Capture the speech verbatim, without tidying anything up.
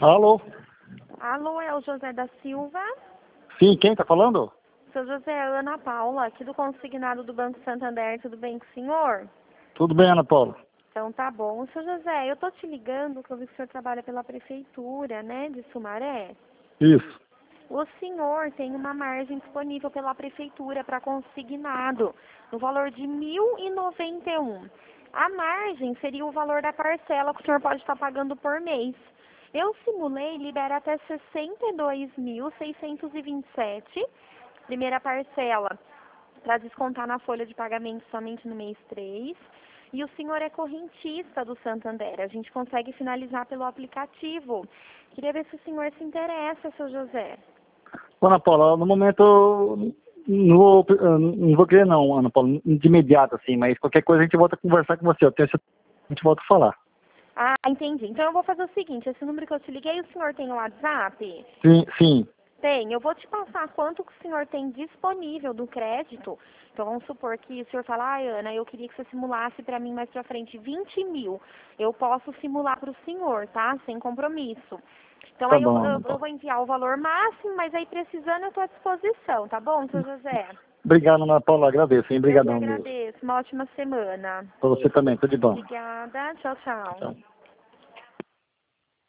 Alô? Alô, é o José da Silva? Sim, quem tá falando? Seu José, é Ana Paula, aqui do consignado do Banco Santander, tudo bem com o senhor? Tudo bem, Ana Paula? Então tá bom. Seu José, eu tô te ligando, que eu vi que o senhor trabalha pela prefeitura, né, de Sumaré. Isso. O senhor tem uma margem disponível pela prefeitura para consignado, no valor de mil e noventa e um. A margem seria o valor da parcela que o senhor pode estar pagando por mês. Eu simulei, libera até sessenta e dois mil, seiscentos e vinte e sete, primeira parcela, para descontar na folha de pagamento somente no mês três. E o senhor é correntista do Santander. A gente consegue finalizar pelo aplicativo. Queria ver se o senhor se interessa, seu José. Ana Paula, no momento eu não vou, eu não vou querer não, Ana Paula, de imediato assim, mas qualquer coisa a gente volta a conversar com você, eu tenho certeza que a gente volta a falar. Ah, entendi. Então eu vou fazer o seguinte, esse número que eu te liguei, o senhor tem o WhatsApp? Sim, sim. Tem. Eu vou te passar quanto que o senhor tem disponível do crédito. Então vamos supor que o senhor fala, ah, Ana, eu queria que você simulasse para mim mais pra frente vinte mil. Eu posso simular para o senhor, tá? Sem compromisso. Então Tá aí eu, bom, eu, Ana eu Paula. vou enviar o valor máximo, mas aí precisando eu estou à disposição, tá bom, seu José? Obrigado, Ana Paula, agradeço, hein? Eu que Obrigadão mesmo. agradeço. Uma ótima semana. Pra você também, tudo de bom. Obrigada. Tchau, tchau. Tchau.